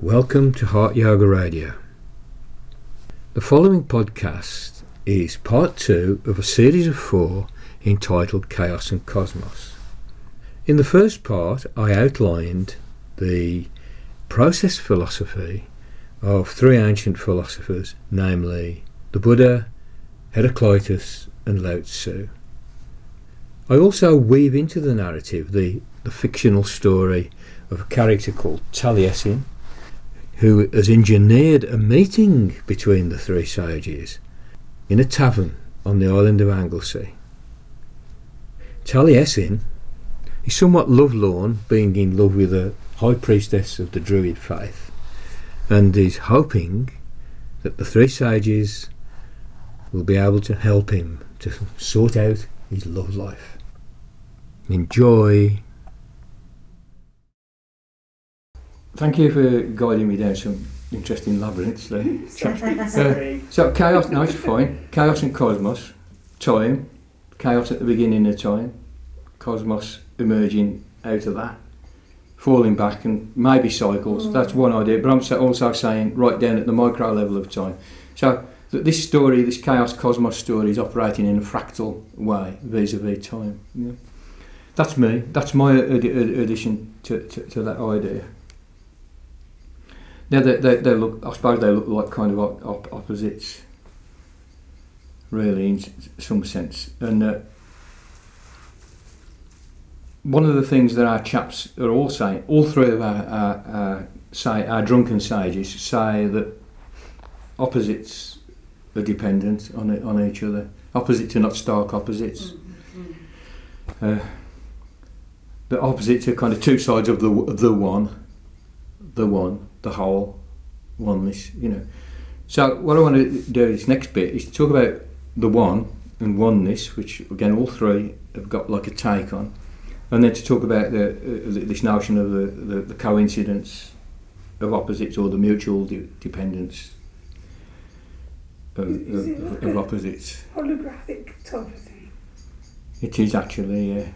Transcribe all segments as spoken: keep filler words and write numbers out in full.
Welcome to Heart Yoga Radio. The following podcast is part two of a series of four entitled Chaos and Cosmos. In the first part, I outlined the process philosophy of three ancient philosophers, namely the Buddha, Heraclitus and Lao Tzu. I also weave into the narrative the, the fictional story of a character called Taliesin, who has engineered a meeting between the three sages in a tavern on the island of Anglesey. Taliesin is somewhat lovelorn, being in love with a high priestess of the Druid faith, and is hoping that the three sages will be able to help him to sort out his love life. Enjoy. Thank you for guiding me down some interesting labyrinths there. uh, so chaos, no, it's fine. Chaos and cosmos, time, chaos at the beginning of time, cosmos emerging out of that, falling back and maybe cycles. Mm. That's one idea, but I'm also saying right down at the micro level of time. So that this story, this chaos cosmos story, is operating in a fractal way vis-a-vis time. Yeah. That's me. That's my ad- ad- addition to, to, to that idea. Now they, they, they look, I suppose they look like kind of op- opposites, really, in some sense. And uh, one of the things that our chaps are all saying, all three of our, our, our, say, our drunken sages say that opposites are dependent on it, on each other. Opposites are not stark opposites. Uh, the opposites are kind of two sides of the the one, the one. the whole, oneness, you know. So what I want to do this next bit is to talk about the one and oneness, which again all three have got like a take on, and then to talk about the, uh, this notion of the, the, the coincidence of opposites or the mutual de- dependence of, is, is of, like of opposites. Holographic type of thing. It is actually, yeah.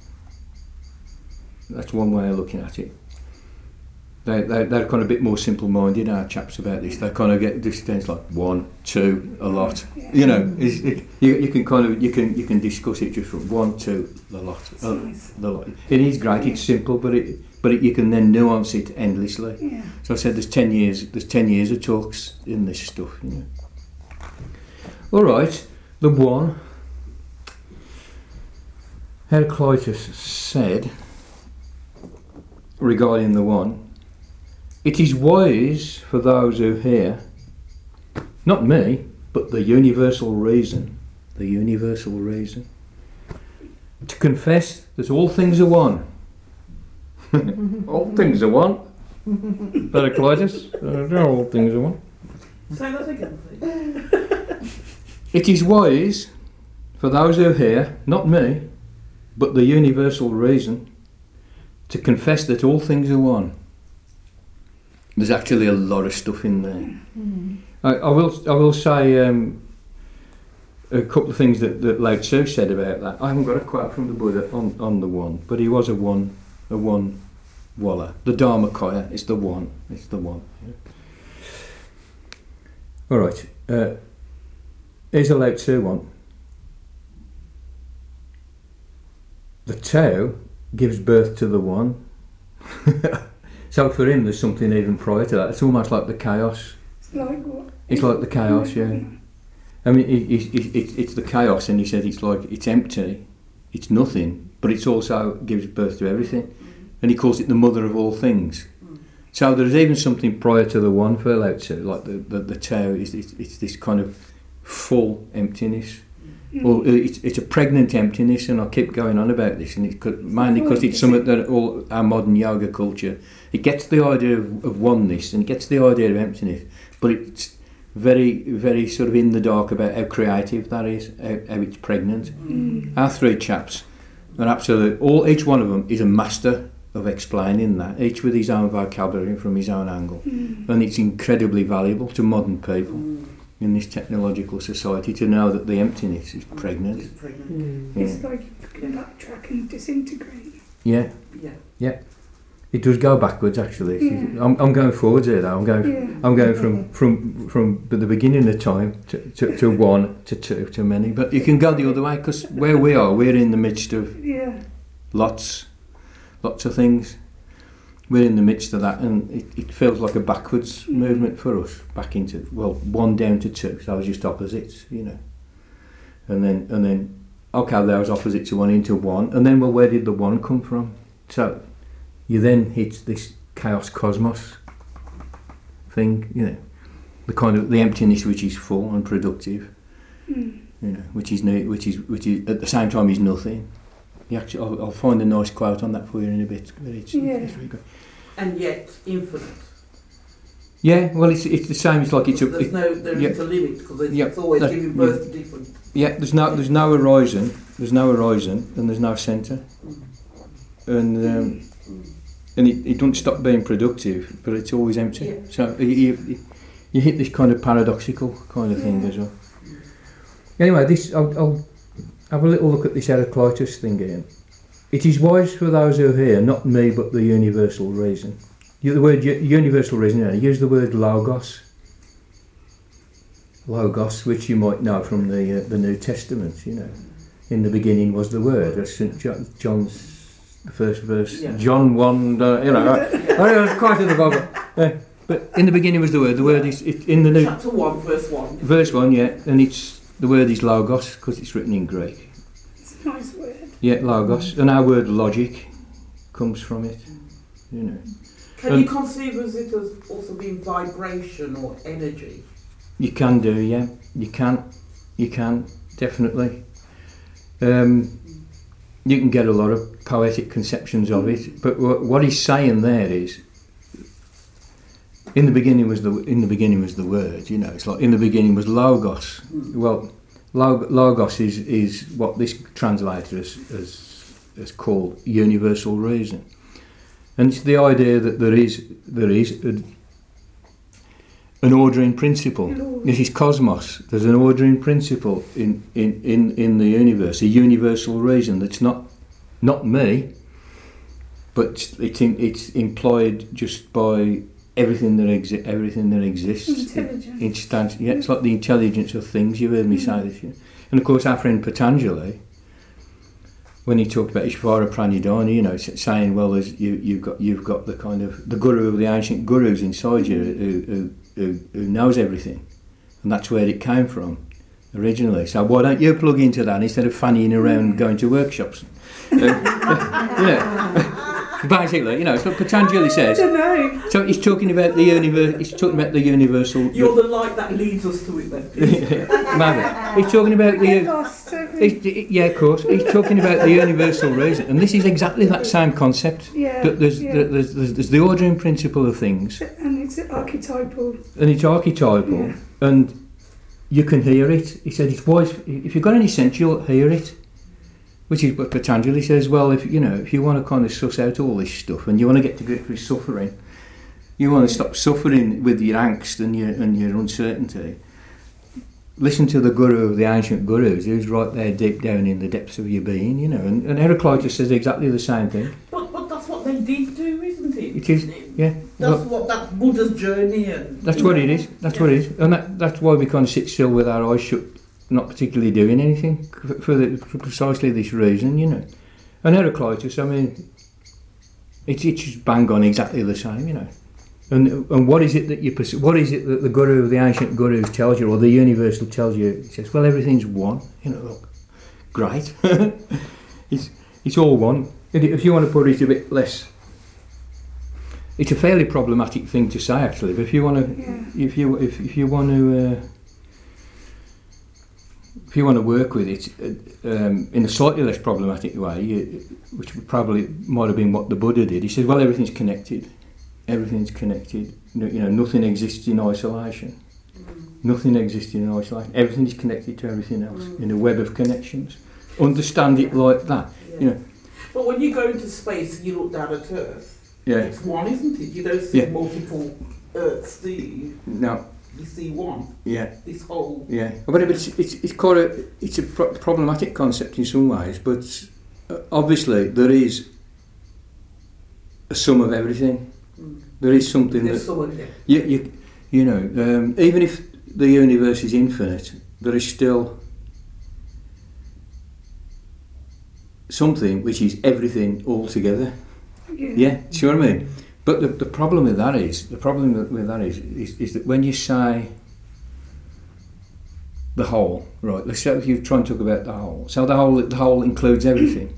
That's one way of looking at it. They, they, they're kind of a bit more simple-minded, our chaps, about this. They kind of get this things like one, two, a lot. Yeah. You know, it's, it, you, you can kind of you can you can discuss it just from one, two, the lot. Uh, Nice. the lot. It is great. It's simple, but it but it, you can then nuance it endlessly. Yeah. So I said, there's ten years. There's ten years of talks in this stuff. You know. All right, the one. Heraclitus said regarding the one. It is wise for those who hear, not me, but the universal reason, the universal reason, to confess that all things are one. All things are one. Heraclitus, uh, all things are one. Say that again, please. It is wise for those who hear, not me, but the universal reason, to confess that all things are one. There's actually a lot of stuff in there. Mm. I, I will I will say um, a couple of things that, that Lao Tzu said about that. I haven't got a quote from the Buddha on, on the one, but he was a one, a one walla. The Dharmakaya is the one. It's the one. Yeah. All right. Uh, here's a Lao Tzu one. The Tao gives birth to the one. So for him, there's something even prior to that. It's almost like the chaos. It's like what? It's like the chaos, yeah. I mean, it, it, it, it, it's the chaos, and he said it's like it's empty, it's nothing, but it's also gives birth to everything, and he calls it the mother of all things. So there's even something prior to the one for Lao Tzu, like the the, the Tao is it's, it's this kind of full emptiness. Mm. Or it's, it's a pregnant emptiness, and I keep going on about this, and it's mainly because it's something that all our modern yoga culture, it gets the idea of, of oneness and it gets the idea of emptiness, but it's very, very sort of in the dark about how creative that is, how, how it's pregnant. Mm. Our three chaps are absolutely, all each one of them is a master of explaining that, each with his own vocabulary from his own angle, mm. and it's incredibly valuable to modern people. Mm. In this technological society, to know that the emptiness is pregnant. It's pregnant. Mm. Yeah. It's like you can backtrack and disintegrate. Yeah. Yeah. Yeah. It does go backwards, actually. Yeah. I'm, I'm going forwards here, though. I'm going. Yeah. I'm going from from from the beginning of time to, to, to one to two to many. But you can go the other way because where we are, we're in the midst of Yeah. lots, lots of things. We're in the midst of that, and it, it feels like a backwards Mm. movement for us, back into well, one down to two. So I was just opposites, you know. And then and then okay, there was opposite to one into one, and then well, where did the one come from? So you then hit this chaos cosmos thing, you know, the kind of the emptiness which is full and productive, Mm. you know, which is no, which is which is at the same time is nothing. You actually, I'll, I'll find a nice quote on that for you in a bit. But it's, Yeah. it's really good. And yet infinite. Yeah, well, it's it's the same. It's like it's a There's it, no, there yeah. isn't a limit because it's, Yeah. it's always No, giving birth to different. yeah. There's no there's no horizon. There's no horizon, and there's no centre, and um, and it, it doesn't stop being productive, but it's always empty. Yeah. So you, you you hit this kind of paradoxical kind of thing Yeah. as well. Anyway, this I'll, I'll have a little look at this Heraclitus thing again. It is wise for those who hear, not me, but the universal reason. You- The word u- universal reason, you know, use the word logos. Logos, which you might know from the uh, the New Testament, you know. In the beginning was the Word. That's Saint John, John's the first verse. Yeah. John one, uh, you know. I know it's quite in the Bible. Uh, but in the beginning was the Word. The Word is it, in the New Chapter one, verse one. verse one, yeah, and it's the word is logos because it's written in Greek. It's a nice word. Yeah, logos, and our word logic comes from it. You know, Can Um, you conceive as it as also being vibration or energy? you can do, yeah, you can, you can definitely. Um, you can get a lot of poetic conceptions of it, but wh- what he's saying there is, in the beginning was the in the beginning was the word. You know, it's like in the beginning was logos. Well, log, logos is is what this translator has, has has called universal reason, and it's the idea that there is there is a, an ordering principle. Lord. This is cosmos. There's an ordering principle in, in, in, in the universe, a universal reason that's not not me, but it's in, it's employed just by everything that exi- everything that exists. Intelligence. Instant, yeah, it's like the intelligence of things. You've heard me say this, yeah. And of course, our friend Patanjali, when he talked about Ishvara Pranidhana, you know, s- saying, well, there's, you you've got you've got the kind of the guru of the ancient gurus inside you who, who who who knows everything, and that's where it came from originally. So why don't you plug into that instead of fannying around going to workshops? Uh, you know. Basically, you know, it's what Patanjali I says. don't know. So he's talking about the universe. He's talking about the universal. You're the light that leads us to it then. Maybe. He's talking about We get the. lost, don't we? He's, yeah, of course. He's talking about the universal reason, and this is exactly that same concept. Yeah, That there's, yeah. that there's, there's there's the ordering principle of things, And it's archetypal. and it's archetypal, Yeah. and you can hear it. He said it's wise if you've got any sense, you'll hear it. Which is what Patanjali says. Well, if you know, if you want to kind of suss out all this stuff, and you want to get to grips with suffering, you want to stop suffering with your angst and your and your uncertainty. Listen to the guru of the ancient gurus, who's right there deep down in the depths of your being, you know. And, and Heraclitus says exactly the same thing. But, but that's what they did do, isn't it? It is, yeah. That's Well, what that Buddha's journey and. that's what it is. That's Yeah. what it is, and that, that's why we kind of sit still with our eyes shut, not particularly doing anything for, for, the, for precisely this reason, you know. And Heraclitus, I mean, it's it's just bang on exactly the same, you know. And and what is it that you perceive, what is it that the guru of the ancient gurus tells you, or the universal tells you? It says, well, everything's one, you know. Look, great, it's it's all one. And if you want to put it a bit less, it's a fairly problematic thing to say actually. But if you want to, Yeah. if you if if you want to. Uh, If you want to work with it uh, um, in a slightly less problematic way, you, which would probably might have been what the Buddha did, he says, well, everything's connected. Everything's connected. No, you know, nothing exists in isolation. Nothing exists in isolation. Everything is connected to everything else in a web of connections. Understand it like that. Yeah. You know, But when you go into space and you look down at Earth, yeah. it's one, isn't it? You don't see Yeah. multiple Earths, do you? No. You see one. Yeah. This whole. Yeah, but it's it's, it's quite a it's a pro- problematic concept in some ways, but uh, obviously there is a sum of everything. Mm. There is something There's that someone there. you you you know um, even if the universe is infinite, there is still something which is everything altogether. Yeah. Yeah, do you know what I mean? But the, the problem with that is the problem with, with that is, is is that when you say the whole, right? Let's say if you try and talk about the whole. So the whole the whole includes everything,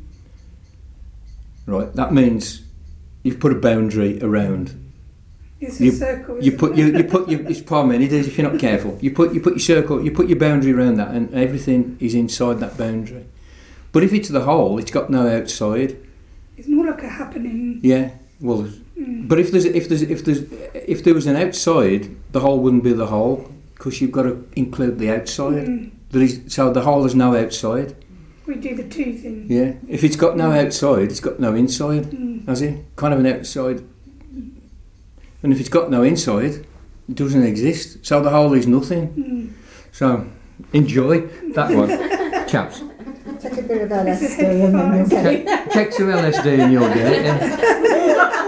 right? That means you've put a boundary around. It's a You- circle. You isn't put it? you you put your it's pardon me, it is if you're not careful. You put you put your circle, you put your boundary around that, and everything is inside that boundary. But if it's the whole, it's got no outside. It's more like a happening. Yeah. Well, Mm. but if there's if there's if there's if there was an outside, the whole wouldn't be the whole because you've got to include the outside. Mm. There is so the whole has no outside. We do the two thing. Yeah. If it's got no outside, it's got no inside. Mm. Has it? Kind of an outside. And if it's got no inside, it doesn't exist. So the whole is nothing. Mm. So enjoy that one, chaps. Take a bit of L It's S a D and then you'll get it. Take, take some L S D and you'll get it. Yeah.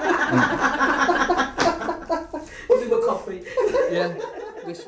Was it a coffee? Yeah. This.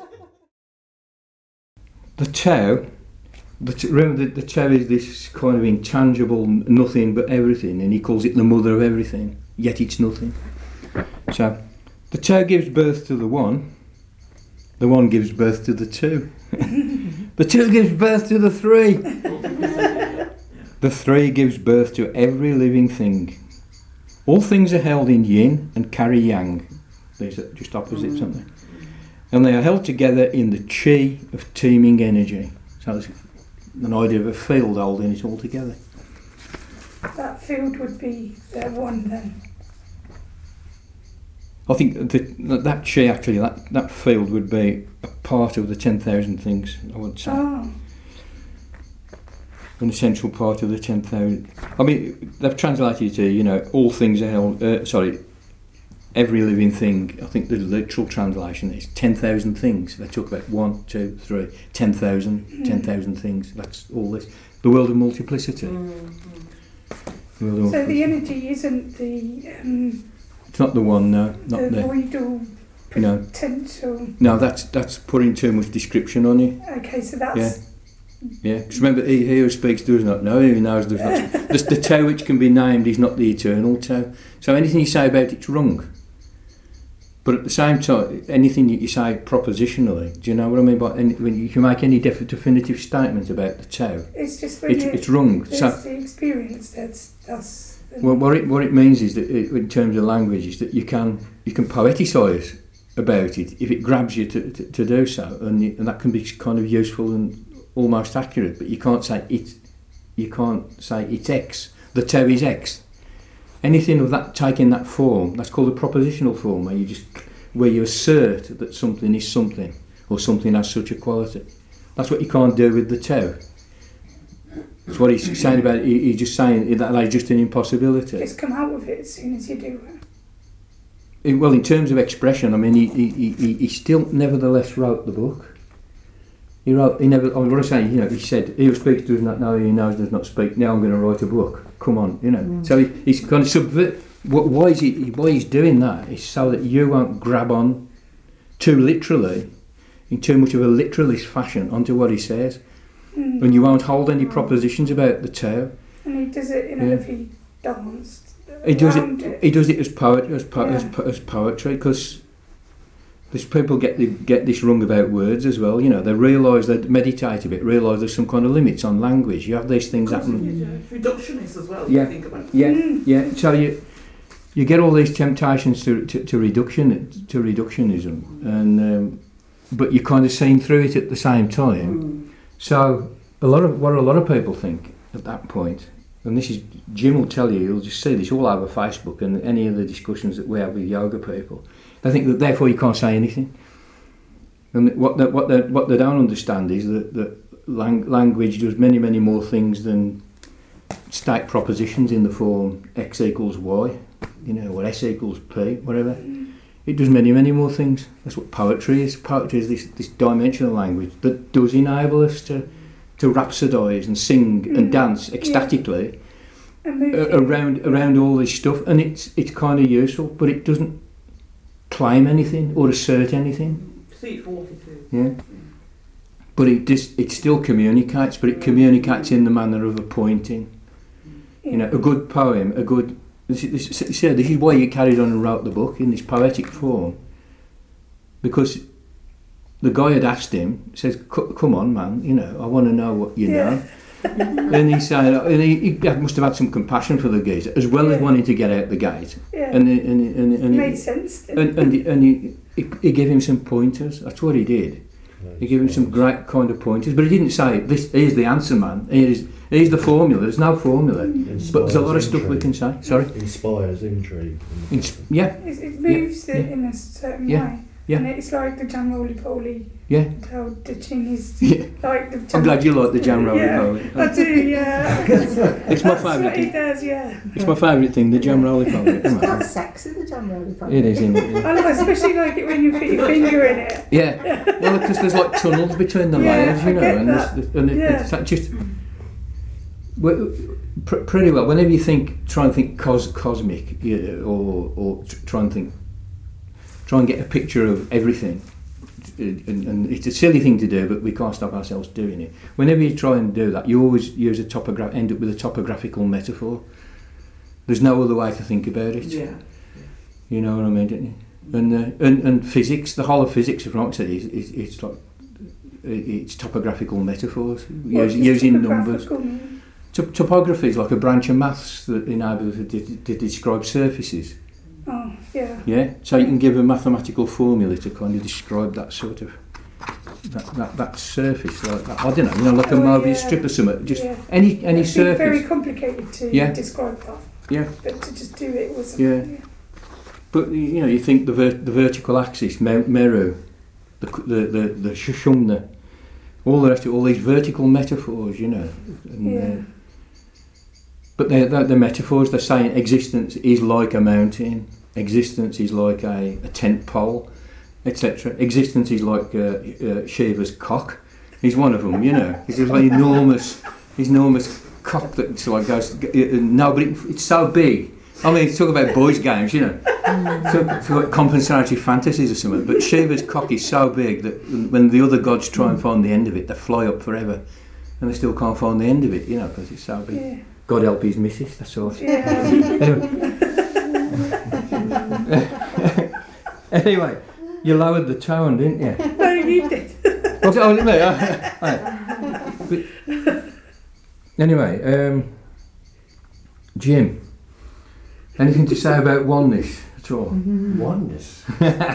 The Tao, the, t- remember the, the Tao is this kind of intangible nothing but everything, and he calls it the mother of everything, yet it's nothing. So, the Tao gives birth to the one, the one gives birth to the two, the two gives birth to the three, the three gives birth to every living thing. All things are held in yin and carry yang. These are just opposites, aren't they? And they are held together in the chi of teeming energy. So there's an idea of a field holding it all together. That field would be the one then. I think that that chi actually, that, that field would be a part of the ten thousand things, I would say. Oh. An essential part of the ten thousand. I mean, they've translated it to, you know, all things are held, uh, sorry, every living thing. I think the literal translation is ten thousand things. They talk about one, two, three, ten thousand, Mm. ten thousand things. That's all this. The world of multiplicity. Mm-hmm. The world of So the multiplicity. energy isn't the um, It's not the one, no, not the the. voidal No. potential. No, that's that's putting too much description on it. Okay, so that's Yeah, because remember, he, he who speaks does not know, he who knows does not. the, the Tao which can be named is not the eternal Tao. So anything you say about it's wrong. But at the same time, anything that you say propositionally, do you know what I mean? By any, when you can make any def- definitive statement about the Tao, it's just when it's, you, it's wrong. there's So, the experience that's that's. well, what it what it means is that, it, in terms of language, is that you can you can poeticise about it if it grabs you to, to, to do so, and, you, and that can be kind of useful and almost accurate. But you can't say it. You can't say it's X. The Tao is X. Anything of that taking that form, that's called a propositional form, where you just where you assert that something is something or something has such a quality. That's what you can't do with the Tao. That's what he's saying about it. He, he's just saying that that's just an impossibility. Just come out with it as soon as you do it. In- well, in terms of expression, I mean, he, he, he, he still nevertheless wrote the book. He wrote, he never, I was going to say, you know, he said, he who speaks does not know, he who knows does not speak, now I'm going to write a book. Come on, you know. Mm. So he, he's kind of subvert, wh- why is he, why he's doing that is so that you won't grab on too literally, in too much of a literalist fashion, onto what he says, Mm. and you won't hold any propositions about the Tao. And he does it in a Yeah. heavy dance. He does around it. He does it as poet, as, po- as, Yeah. po- as poetry, because these people get the, get this wrong about words as well. You know, they realise, they meditate a bit, realise there's some kind of limits on language. You have these things happen. Reductionist as well. Yeah. If you think about it. Yeah, Mm. yeah. So you you get all these temptations to to, to reduction to reductionism, and um, but you're kind of seeing through it at the same time. Mm. So a lot of what a lot of people think at that point, and this is Jim will tell you, you'll just see this all over Facebook and any of the discussions that we have with yoga people. They think that therefore you can't say anything. And what they, what they, what they don't understand is that, that lang- language does many many more things than state propositions in the form x equals y, you know, or s equals p, whatever. It does many, many more things. That's what poetry is. Poetry is this, this dimensional language that does enable us to, to rhapsodise and sing and Mm. dance ecstatically And move uh, it. around around all this stuff, and it's it's kind of useful, but it doesn't claim anything or assert anything. C forty-two. Yeah. But it just it still communicates, but it communicates in the manner of a pointing. You know, a good poem, a good. This, this, this, this is why you carried on and wrote the book in this poetic form, because the guy had asked him, says, "Come on, man, you know, I want to know what you Yeah. know." And he said, and he, he must have had some compassion for the geezer, as well as Yeah. wanting to get out the gate. Yeah. And and and and, and, Made he, sense. didn't and, and, he, and he, he, he gave him some pointers. That's what he did. He gave him some great kind of pointers, but he didn't say, "This here's the answer, man. Here's here's the formula." There's no formula, but there's a lot of stuff we can say. Sorry. Inspires intrigue. Ins- yeah, It, it moves Yeah. it in a certain Yeah. way. Yeah. And it's like the jam roly poly. yeah. How the chin is Yeah. like the. I'm glad you like the jam roly Yeah, poly. I do, yeah. It's my That's favourite what he thing. does, yeah. It's my favourite thing, the jam roly poly. It's quite sexy, the jam roly poly. It is, isn't it? Yeah. I like, especially like it when you put your finger in it. Yeah. Well, because there's like tunnels between the Yeah, layers, you I know, get and, that. there's- and it, Yeah. it's that just well, pr- pretty well. Whenever you think, try and think cos- cosmic, yeah, or or tr- try and think, try and get a picture of everything. And, and it's a silly thing to do, but we can't stop ourselves doing it. Whenever you try and do that, you always use a topogra- end up with a topographical metaphor. There's no other way to think about it. Yeah. You know what I mean, don't you? And uh, and and physics, the whole of physics, of Rock said, is, is it's like it's topographical metaphors, What us- does using numbers. topographical mean? Top- topography is like a branch of maths that enables us to, to describe surfaces. Oh, yeah. Yeah, so you can give a mathematical formula to kind of describe that sort of that that, that surface, like that. I don't know, you know, like a Oh, Mobius yeah. strip or something. Just Yeah. any any It'd be very surface. complicated to Yeah. describe that, Yeah, but to just do it was. Yeah. but you know, you think the ver- the vertical axis, Mer- Meru, the the the, the Shushumna, all the rest of all these vertical metaphors, you know. And, Yeah. uh, but they're, they're the metaphors. They're saying existence is like a mountain. Existence is like a, a tent pole, et cetera. Existence is like uh, uh, Shiva's cock. He's one of them, you know. He's just like enormous, he's enormous cock that like goes. Uh, no, but it, it's so big. I mean, talk about boys' games, you know. So, so like compensatory fantasies or something. But Shiva's cock is so big that when the other gods try and find the end of it, they fly up forever, and they still can't find the end of it, you know, because it's so big. Yeah. God help his missus, that's all. Yeah. Anyway, you lowered the tone, didn't you? No, you did. What's it? Oh, me? Oh, but, anyway, um, Jim, anything to say about oneness at all? Oneness.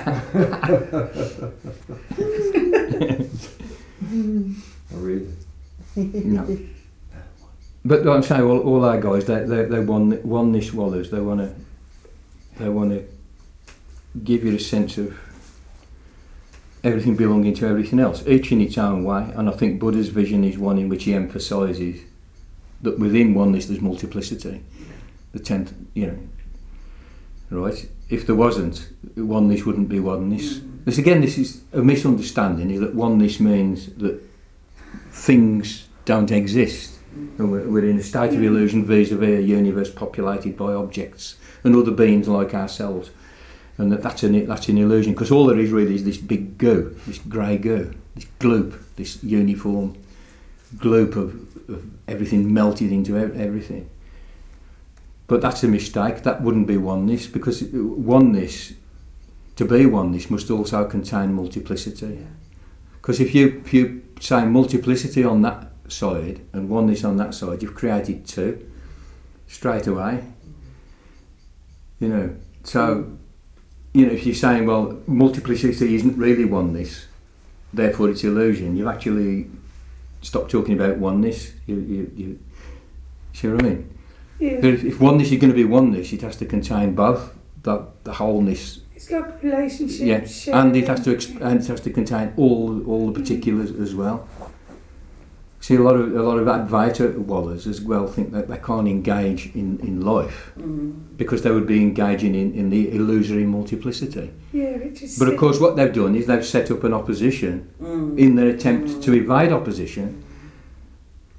Oh, really? No. But like I'm saying, all, all our guys, they they they one oneness wallers. They want to they want to give you a sense of everything belonging to everything else, each in its own way. And I think Buddha's vision is one in which he emphasises that within oneness there's multiplicity. The tenth, you know, right? If there wasn't, oneness wouldn't be oneness. This again, this is a misunderstanding. Is that oneness means that things don't exist, and we're, we're in a state of illusion vis-a-vis a universe populated by objects and other beings like ourselves, and that that's an that's an illusion, because all there is really is this big goo, this grey goo, this gloop, this uniform gloop of, of everything melted into ev- everything. But that's a mistake. That wouldn't be oneness, because oneness, to be oneness, must also contain multiplicity. Because if you if you say multiplicity on that side and oneness on that side, you've created two straight away. You know, so you know if you're saying, well, multiplicity isn't really oneness, therefore it's illusion, you've actually stopped talking about oneness. You you, you see what I mean? Yeah. But if, if oneness is going to be oneness, it has to contain both the the wholeness. It's like a relationship. Yeah, shared and it has to exp- and it has to contain all all the particulars as well. See, a lot of a lot of Advaita wallers as well think that they can't engage in, in life Mm. because they would be engaging in, in the illusory multiplicity. Yeah, which is. But of sick. course, what they've done is they've set up an opposition Mm. in their attempt to evade opposition.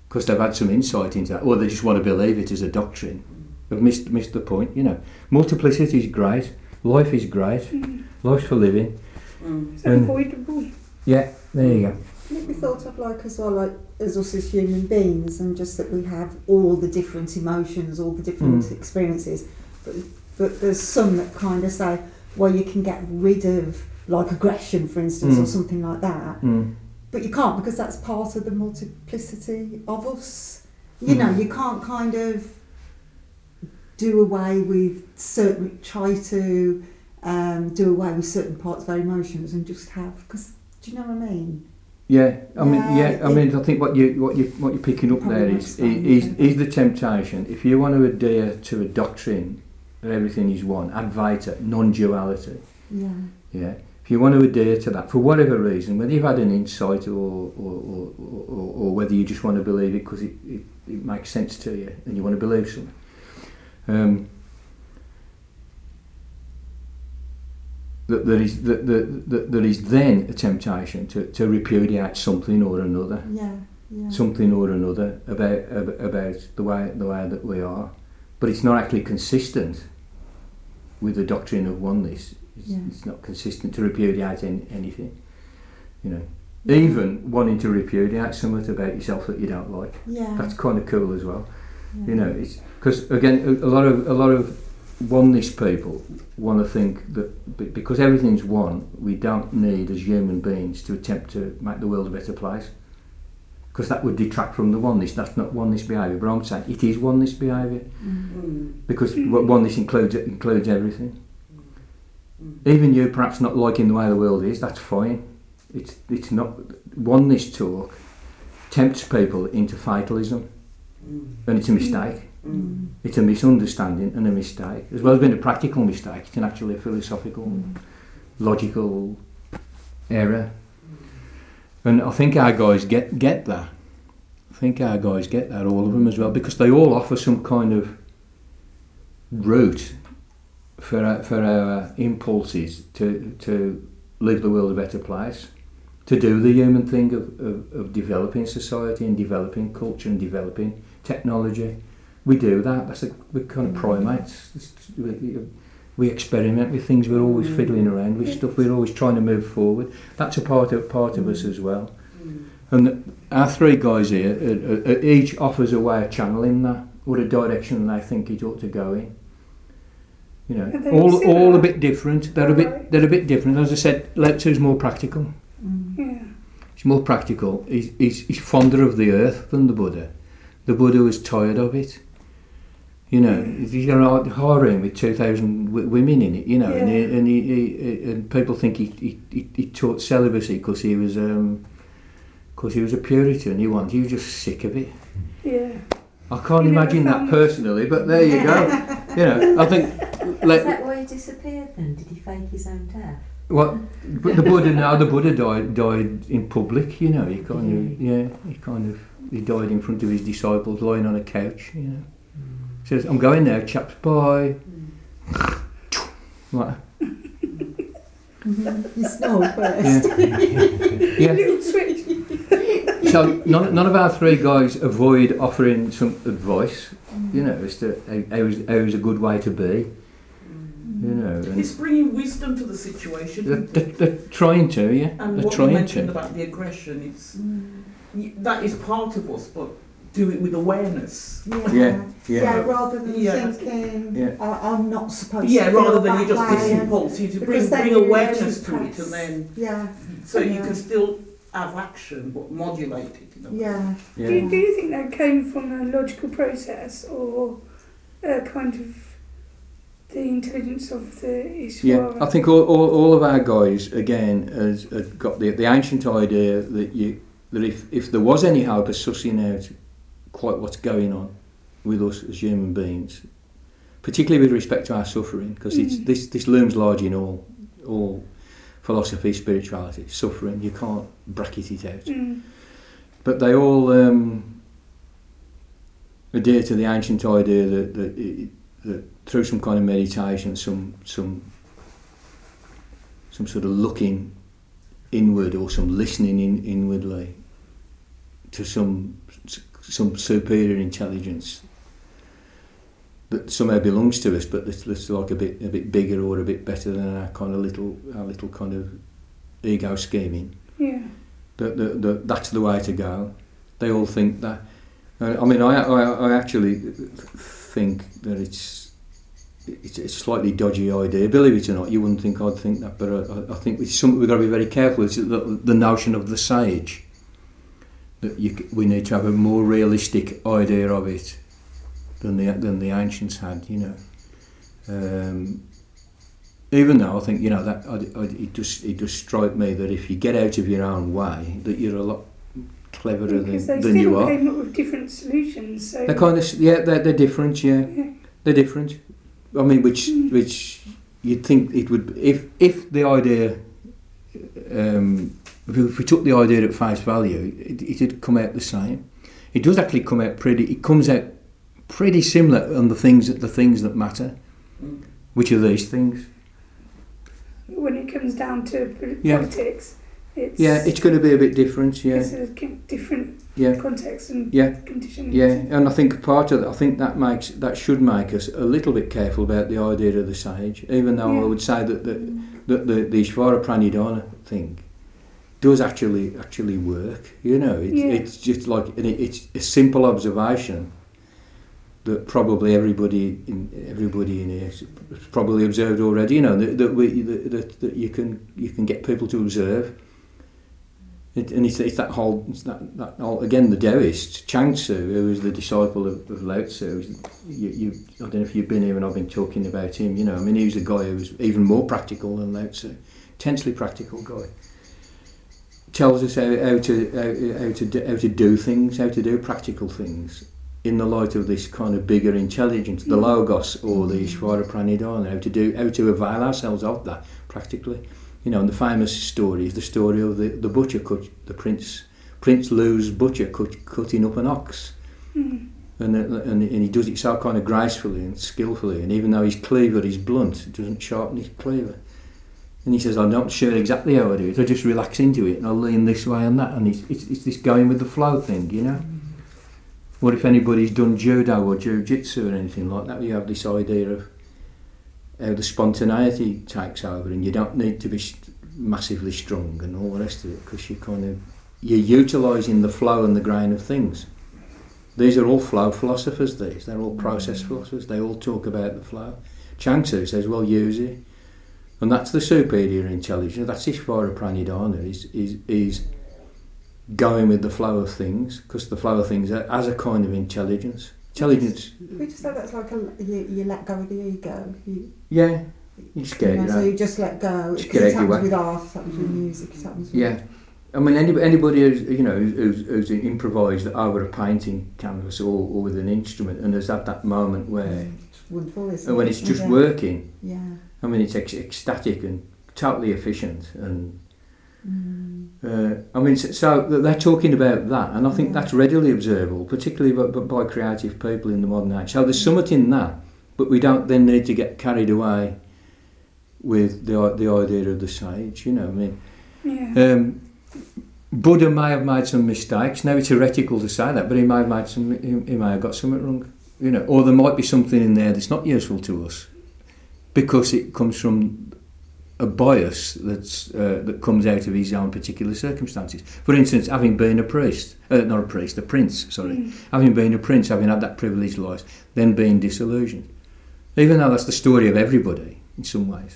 because they've had some insight into that, or they just want to believe it as a doctrine. They've missed, missed the point, you know. Multiplicity is great, life is great, Mm. life's for living. Mm. It's And- avoidable. Yeah, there you go. Can it be thought of like as well, like as us as human beings, and just that we have all the different emotions, all the different Mm. experiences, but but there's some that kind of say, well, you can get rid of like aggression, for instance, Mm. or something like that, Mm. but you can't because that's part of the multiplicity of us. You know, Mm. you can't kind of do away with certain, try to um, do away with certain parts of our emotions and just have, because do you know what I mean? Yeah, I mean, Yeah, yeah, I mean, I think what you what you what you're picking up Probably there not is saying is, anything. is the temptation. If you want to adhere to a doctrine that everything is one, Advaita, non-duality. Yeah. Yeah, if you want to adhere to that for whatever reason, whether you've had an insight or or, or, or, or whether you just want to believe it because it, it, it makes sense to you and you want to believe something. Um, that there is that, that, that there is then a temptation to, to repudiate something or another, Yeah. Yeah. something or another about ab- about the way the way that we are, but it's not actually consistent with the doctrine of oneness. It's, Yeah. it's not consistent to repudiate any, anything, you know. Even wanting to repudiate something about yourself that you don't like, Yeah. that's kind of cool as well. yeah. You know, it's because again a, a lot of a lot of oneness people want to think that be- because everything's one, we don't need as human beings to attempt to make the world a better place, because that would detract from the oneness. That's not oneness behaviour, but I'm saying it is oneness behaviour, Mm. because what oneness includes includes everything. Even you perhaps not liking the way the world is, that's fine. It's it's not oneness talk tempts people into fatalism, Mm. and it's a mistake. Mm. It's a misunderstanding and a mistake, as well as being a practical mistake. It's an actually a philosophical, logical error. And I think our guys get get that. I think our guys get that, all of them as well, because they all offer some kind of route for our, for our impulses to to leave the world a better place, to do the human thing of, of, of developing society and developing culture and developing technology. We do that. That's a, we're kind of primates. It's- we, we experiment with things. We're always fiddling around with stuff. We're always trying to move forward. That's a part of part of us as well. Mm. And our three guys here, uh, uh, each offers a way of channeling that, or a direction they think it ought to go in. You know, Are they all all similar? a bit different. They're a bit Right. they're a bit different. As I said, Lao-Tzu's more practical. Mm. Yeah. He's more practical. He's, he's he's fonder of the earth than the Buddha. The Buddha was tired of it. You know, he's got a harem with two thousand w- women in it. You know, and he, Yeah. and he, he, and people think he he, he, he taught celibacy because he was um because he was a Puritan. He wanted. He was just sick of it. Yeah. I can't You never imagine that found- personally, but there you go. You know, I think. Is Like, that why he disappeared then? Did he fake his own death? what? But the Buddha now, the Buddha died died in public. You know, he kind of yeah, he kind of he died in front of his disciples, lying on a couch. You know, says, "I'm going now, chaps. Bye." Like, You snore first. yeah, yeah. Little switch. So none, none of our three guys avoid offering some advice. You know, as to how, how, is, how is a good way to be. You know, and It's bringing wisdom to the situation. they're, they're, they're trying to, yeah, And they're what you trying mentioned to. about the aggression, it's y- that is part of us, but do it with awareness. Yeah. Yeah, Yeah, yeah. rather than Yeah. thinking, Yeah. I, I'm not supposed Yeah, to rather feel than that you just way. this impulse, you to bring, Because then bring you awareness just to it, press. and then Yeah, so you Yeah. can still have action, but modulate it. You know? yeah. Do, you, do you think that came from a logical process or a kind of the intelligence of the Yeah, Ishvara? I think all, all, all of our guys again has, has got the the ancient idea that you that if, if there was any hope of sussing out quite what's going on with us as human beings, particularly with respect to our suffering, because it's Mm. this this looms large in all all philosophy, spirituality, suffering. You can't bracket it out. Mm. But they all um, adhere to the ancient idea that that, it, that through some kind of meditation, some some some sort of looking inward or some listening in inwardly to some some superior intelligence that somehow belongs to us, but that's, that's like a bit a bit bigger or a bit better than our kind of little our little kind of ego scheming. Yeah. That the, the, that's the way to go. They all think that. Uh, I mean, I, I I actually think that it's it's a slightly dodgy idea. Believe it or not, you wouldn't think I'd think that, but I, I think it's something we've got to be very careful. It's the, the notion of the sage. That you, we need to have a more realistic idea of it than the than the ancients had, you know. Um, even though I think, you know, that I, I, it does it does strike me that if you get out of your own way, that you're a lot cleverer Because than, they than you still are. came up with different solutions. So They're kind of yeah, they're they're different, yeah. yeah. They're different. I mean, which Mm. which you'd think it would if if the idea. Um, If we took the idea at face value, it, it'd come out the same. It does actually come out pretty. It comes out pretty similar on the things that the things that matter, Mm. which are these things. When it comes down to p- Yeah. politics, it's Yeah, it's going to be a bit different. Yeah, it's a ki- different yeah, context and yeah, conditions. yeah. And I think part of that, I think that makes that should make us a little bit careful about the idea of the sage. Even though Yeah. I would say that the that the, the Ishvara Pranidhana thing does actually actually work. You know, it, Yeah. it's just like and it, it's a simple observation that probably everybody in everybody in here has probably observed already. You know that that, we, that, that, that you can you can get people to observe. It, and it's, it's that whole it's that, that whole, again the Taoist Chuang Tzu, who was the disciple of, of Lao Tzu. You, you I don't know if you've been here and I've been talking about him. You know, I mean he was a guy who was even more practical than Lao Tzu, intensely practical guy. Tells us how, how to how, how to do, how to do things, how to do practical things in the light of this kind of bigger intelligence, the Logos or the Ishvara Pranidhana, how to do how to avail ourselves of that practically. You know, and the famous story is the story of the, the butcher cut, the prince Prince Lu's butcher cut, cutting up an ox, Mm. and, and and he does it so kind of gracefully and skillfully, and even though his cleaver is blunt, it doesn't sharpen his cleaver. And he says, I'm not sure exactly how I do it, I just relax into it and I'll lean this way and that, and it's, it's, it's this going with the flow thing, you know. What if anybody's done judo or jiu-jitsu or anything like that, you have this idea of how the spontaneity takes over and you don't need to be st- massively strong and all the rest of it, because you kind of, you're utilising the flow and the grain of things. These are all flow philosophers, these, they're all process philosophers, they all talk about the flow. Chuang Tzu says, well, use it. And that's the superior intelligence. That's Ishvara Pranidhana, is, is, is going with the flow of things, because the flow of things as a kind of intelligence. Intelligence. We just say that's like a, you, you let go of the ego. You, Yeah, you just get you know, it so out. you just let go. Just It get out your happens way. with art, it happens with music, it happens with... Yeah. I mean, any, anybody who's, you know, who's, who's improvised over a painting canvas or, or with an instrument and has had that moment where, It's wonderful, isn't and when it? it's just Yeah. working, Yeah. I mean, it's ec- ecstatic and totally efficient. And Mm. uh, I mean, so, so they're talking about that, and I think Yeah. that's readily observable, particularly by, by creative people in the modern age. So there's something in that, but we don't then need to get carried away with the the idea of the sage. You know, I mean. Yeah. Um, Buddha may have made some mistakes. Now it's heretical to say that, but he may have made some. He, he may have got something wrong, you know. Or there might be something in there that's not useful to us, because it comes from a bias that's uh, that comes out of his own particular circumstances. For instance, having been a priest, uh, not a priest, a prince. Sorry, Mm. having been a prince, having had that privileged life, then being disillusioned. Even though that's the story of everybody in some ways,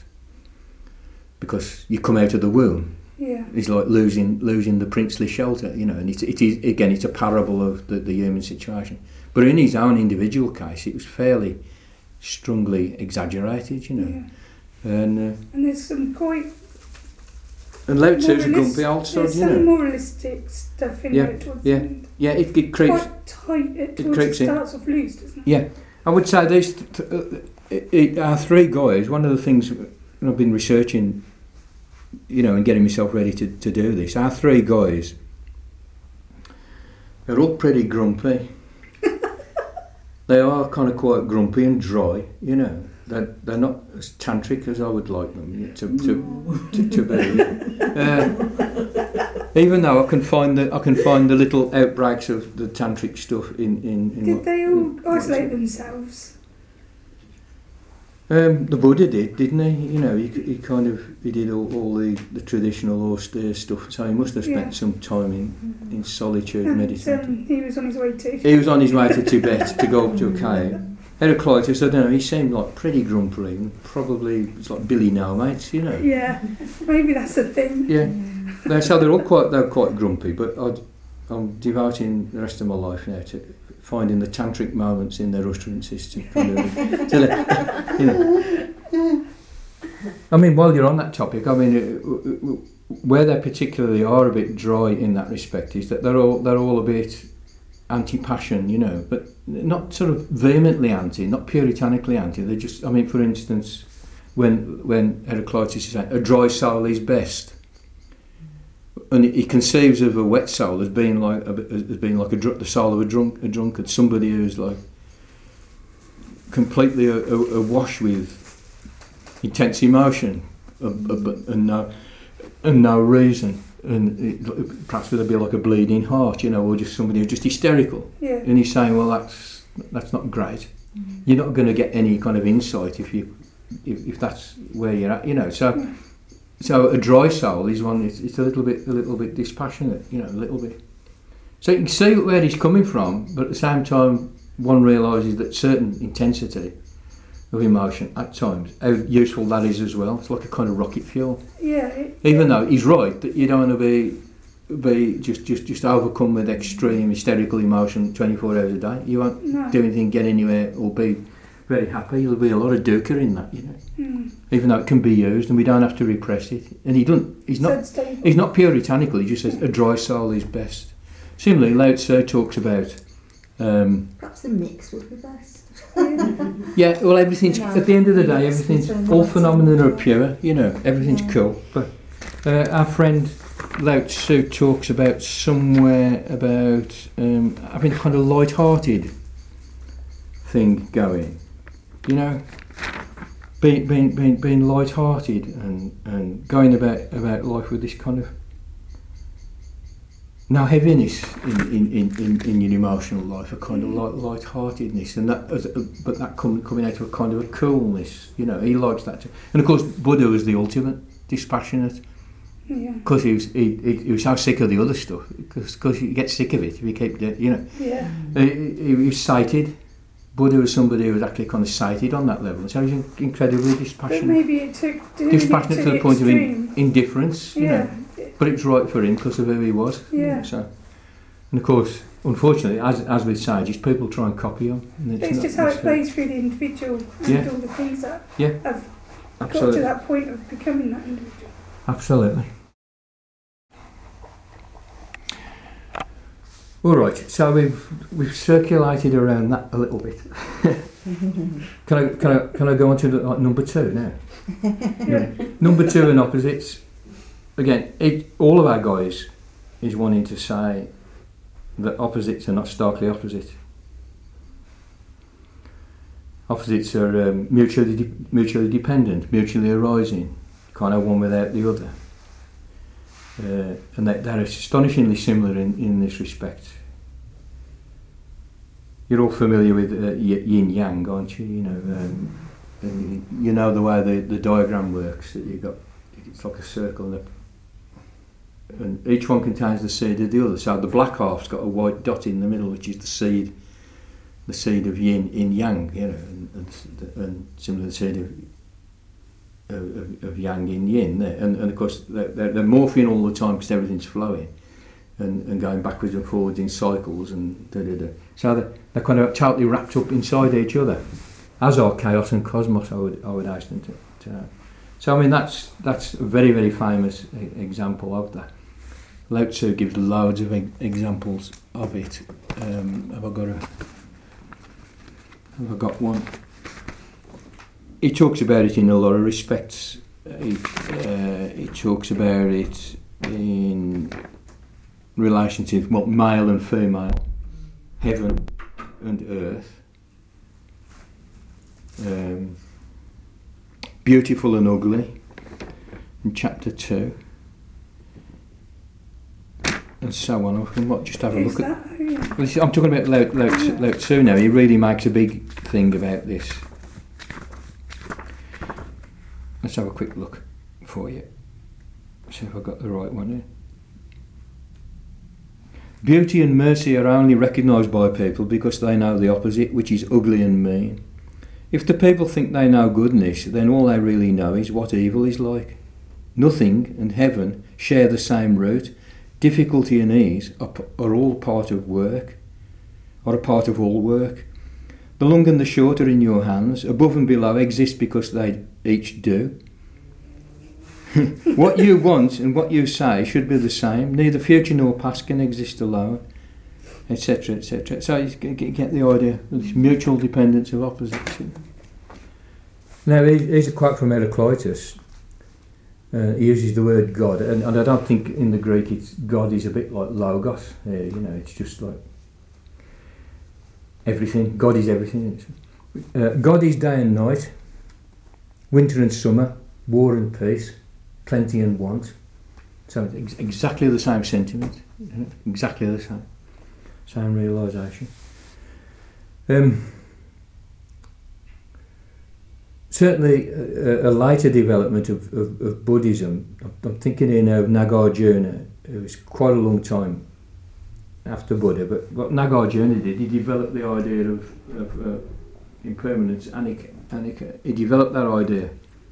because you come out of the womb. Yeah. It's like losing losing the princely shelter, you know, and it, it is, again, it's a parable of the, the human situation. But in his own individual case, it was fairly strongly exaggerated, you know. Yeah. And uh, And there's some quite and Lao Tzu's a moralist- grumpy old sod, there's you some know. moralistic stuff in Yeah, there towards yeah. the end. Yeah, it, it creeps. Quite tight. It, towards creeps it in. starts off loose, doesn't it? Yeah, I would say these th- th- uh, it, it, our three guys. One of the things I've been researching, you know, and getting myself ready to, to do this. Our three guys, they're all pretty grumpy. They are kind of quite grumpy and dry, you know. They're, they're not as tantric as I would like them to to, to, to be. Uh, Even though I can find the I can find the little outbreaks of the tantric stuff in in. in Did what- they all in- isolate themselves? Um, the Buddha did, didn't he? You know, he, he kind of he did all, all the, the traditional austere stuff. So he must have spent Yeah. some time in, in solitude And meditating. um, he was on his way to. He was on his way to Tibet to go up to a cave. Heraclitus, I don't know, he seemed like pretty grumpy and probably it's like Billy No Mates, you know. Yeah, maybe that's the thing. Yeah. They're, so they're all quite they're quite grumpy, but I'd, I'm devoting the rest of my life now to finding the tantric moments in their utterances to kind of, to let- you know. I mean, while you're on that topic, I mean, uh, where they particularly are a bit dry in that respect is that they're all they're all a bit anti-passion, you know, but not sort of vehemently anti, not puritanically anti. They just, I mean, for instance, when when Heraclitus is saying a dry soul is best, and he conceives of a wet soul as being like a, as being like a dr- the soul of a drunk a drunkard, somebody who's like completely a, a, awash with intense emotion and, and no and no reason, and it, perhaps with a bit like a bleeding heart, you know, or just somebody who's just hysterical. Yeah. And he's saying, well, that's that's not great. Mm-hmm. You're not going to get any kind of insight if you if, if that's where you're at, you know. So. Yeah. So a dry soul is one. It's, it's a little bit, a little bit dispassionate, you know, a little bit. So you can see where he's coming from, but at the same time, one realises that certain intensity of emotion at times, how useful that is as well. It's like a kind of rocket fuel. Yeah. It, Even though he's right that you don't want to be, be just, just, just overcome with extreme hysterical emotion twenty-four hours a day. You won't no. do anything, get anywhere, or be very happy. There'll be a lot of dukkha in that, you know. Mm. Even though it can be used, and we don't have to repress it. And he doesn't. He's not. He's not puritanical. He just says a dry soul is best. Similarly, Lao Tzu talks about. Um, Perhaps the mix would be best. Yeah. yeah. Well, everything's You know, at the end of the day, everything's all phenomena are pure. You know, everything's Yeah. cool. But uh, our friend Lao Tzu talks about somewhere about um, having a kind of light-hearted thing going. You know. Being, being, being, being light-hearted and, and going about, about life with this kind of no heaviness in, in, in, in, in your emotional life, a kind of light, light-heartedness, and that as a, but that com, coming out of a kind of a coolness, you know, he likes that too. And of course Buddha was the ultimate dispassionate, because yeah. he was he, he, he was so sick of the other stuff, because you get sick of it if you keep doing, you know. Yeah. He, he, he was sighted. Buddha was somebody who was actually kind of sighted on that level, so he was incredibly dispassionate. But maybe it took doing dispassionate it to, to the point extreme. of in, indifference, you Yeah. know. But it was right for him because of who he was. Yeah. You know, so, and of course, unfortunately, as as with sages, people try and copy him. And It's, not just how it necessarily- plays through the individual and Yeah. all the things that Yeah. have got to Absolutely. that point of becoming that individual. Absolutely. All right, so we've we've circulated around that a little bit. can I can I can I go on to the, like, number two now? Yeah. Number two and opposites. Again, it, all of our guys is wanting to say that opposites are not starkly opposite. Opposites are um, mutually de- mutually dependent, mutually arising, kind of one without the other. Uh, and they, they're astonishingly similar in, in this respect. You're all familiar with uh, yin yang, aren't you? You know, um, and you know the way the, the diagram works. That you got, it's like a circle, and, a, and each one contains the seed of the other. So the black half's got a white dot in the middle, which is the seed, the seed of yin in yang. You know, and, and, and similar the seed of. Of, of yang in yin there, and, and of course they're, they're, they're morphing all the time because everything's flowing and, and going backwards and forwards in cycles and da da da. So they're, they're kind of totally wrapped up inside each other, as are chaos and cosmos. I would I would hasten to, to add. So I mean that's that's a very very famous e- example of that. Lao Tzu gives loads of e- examples of it. Um, have I got a? Have I got one? He talks about it in a lot of respects. He, uh, he talks about it in relation to well, male and female, heaven and earth, um, beautiful and ugly, in chapter two. and so on. I might just have a Who's look at. that? Oh, yeah. Well, this- I'm talking about Lao, Lao, Tzu- Lao Tzu now. He really makes a big thing about this. Let's have a quick look for you. See if I've got the right one here. Beauty and mercy are only recognised by people because they know the opposite, which is ugly and mean. If the people think they know goodness, then all they really know is what evil is like. Nothing and heaven share the same root. Difficulty and ease are, p- are all part of work, are a part of all work. The long and the short are in your hands. Above and below exist because they each do. What you want and what you say should be the same. Neither future nor past can exist alone, et cetera, et cetera. So you get, get the idea of this mutual dependence of opposites. Now, here's a quote from Heraclitus. Uh, he uses the word God, and, and I don't think in the Greek it's God is a bit like logos. Uh, you know, it's just like everything. God is everything. Uh, God is day and night, winter and summer, war and peace, plenty and want. So it's ex- exactly the same sentiment, you know, exactly the same, same realisation. Um, certainly, a, a later development of, of, of Buddhism. I'm thinking here now of Nagarjuna. It was quite a long time after Buddha, but what Nagarjuna did, he developed the idea of, of uh, impermanence, anicca, anicca. He developed that idea